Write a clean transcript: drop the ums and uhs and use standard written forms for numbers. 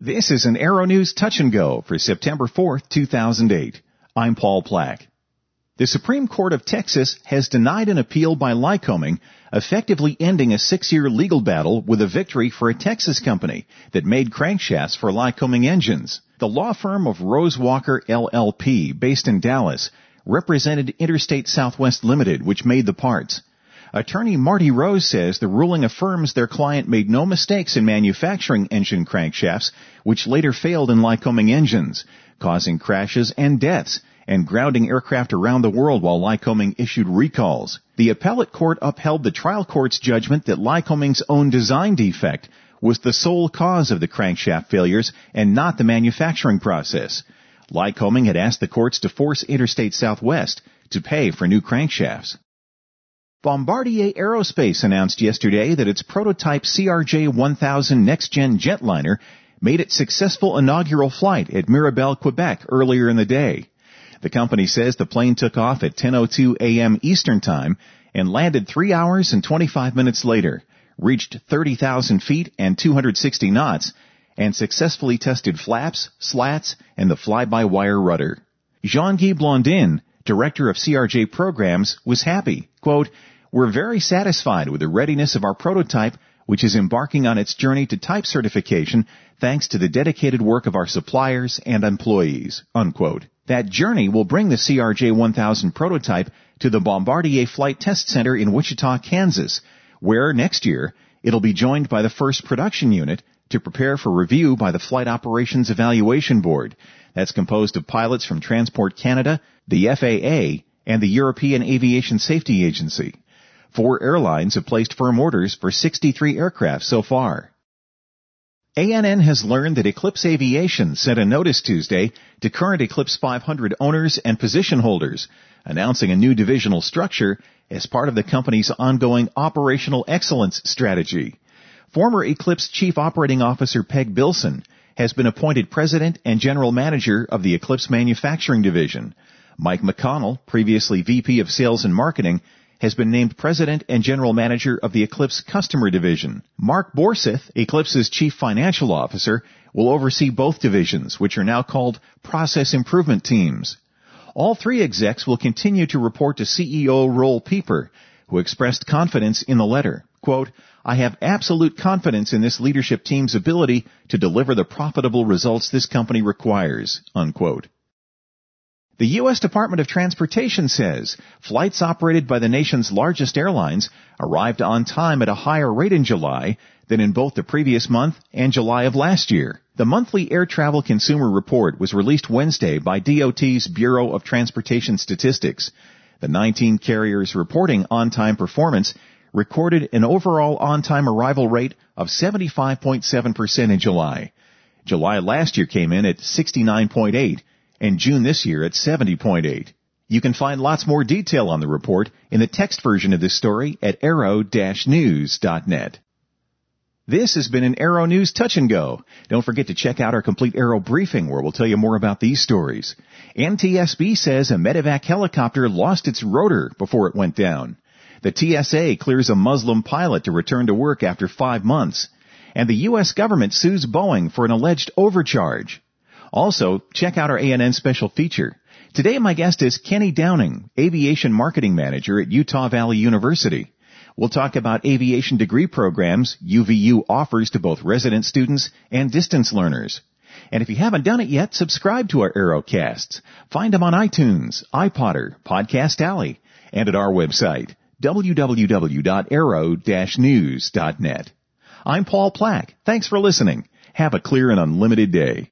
This is an Aero News Touch and Go for September 4th, 2008. I'm Paul Plack. The Supreme Court of Texas has denied an appeal by Lycoming, effectively ending a 6-year legal battle with a victory for a Texas company that made crankshafts for Lycoming engines. The law firm of Rose Walker LLP, based in Dallas, represented Interstate Southwest Limited, which made the parts. Attorney Marty Rose says the ruling affirms their client made no mistakes in manufacturing engine crankshafts, which later failed in Lycoming engines, causing crashes and deaths, and grounding aircraft around the world while Lycoming issued recalls. The appellate court upheld the trial court's judgment that Lycoming's own design defect was the sole cause of the crankshaft failures and not the manufacturing process. Lycoming had asked the courts to force Interstate Southwest to pay for new crankshafts. Bombardier Aerospace announced yesterday that its prototype CRJ-1000 next-gen jetliner made its successful inaugural flight at Mirabel, Quebec earlier in the day. The company says the plane took off at 10:02 a.m. Eastern Time and landed 3 hours and 25 minutes later, reached 30,000 feet and 260 knots, and successfully tested flaps, slats, and the fly-by-wire rudder. Jean-Guy Blondin, director of CRJ programs, was happy. Quote, "We're very satisfied with the readiness of our prototype, which is embarking on its journey to type certification thanks to the dedicated work of our suppliers and employees." Unquote. That journey will bring the CRJ-1000 prototype to the Bombardier Flight Test Center in Wichita, Kansas, where next year it'll be joined by the first production unit to prepare for review by the Flight Operations Evaluation Board. That's composed of pilots from Transport Canada, the FAA, and the European Aviation Safety Agency. 4 airlines have placed firm orders for 63 aircraft so far. ANN has learned that Eclipse Aviation sent a notice Tuesday to current Eclipse 500 owners and position holders, announcing a new divisional structure as part of the company's ongoing operational excellence strategy. Former Eclipse Chief Operating Officer Peg Bilson has been appointed President and General Manager of the Eclipse Manufacturing Division. Mike McConnell, previously VP of Sales and Marketing, has been named President and General Manager of the Eclipse Customer Division. Mark Borseth, Eclipse's Chief Financial Officer, will oversee both divisions, which are now called Process Improvement Teams. All 3 execs will continue to report to CEO Roel Pieper, who expressed confidence in the letter. Quote, "I have absolute confidence in this leadership team's ability to deliver the profitable results this company requires." Unquote. The U.S. Department of Transportation says flights operated by the nation's largest airlines arrived on time at a higher rate in July than in both the previous month and July of last year. The monthly Air Travel Consumer Report was released Wednesday by DOT's Bureau of Transportation Statistics. The 19 carriers reporting on-time performance recorded an overall on-time arrival rate of 75.7% in July. July last year came in at 69.8%. and June this year at 70.8. You can find lots more detail on the report in the text version of this story at aero-news.net. This has been an Aero News Touch and Go. Don't forget to check out our complete Aero briefing where we'll tell you more about these stories. NTSB says a medevac helicopter lost its rotor before it went down. The TSA clears a Muslim pilot to return to work after 5 months. And the U.S. government sues Boeing for an alleged overcharge. Also, check out our ANN special feature. Today my guest is Kenny Downing, Aviation Marketing Manager at Utah Valley University. We'll talk about aviation degree programs UVU offers to both resident students and distance learners. And if you haven't done it yet, subscribe to our Aerocasts. Find them on iTunes, iPodder, Podcast Alley, and at our website, www.aero-news.net. I'm Paul Plack. Thanks for listening. Have a clear and unlimited day.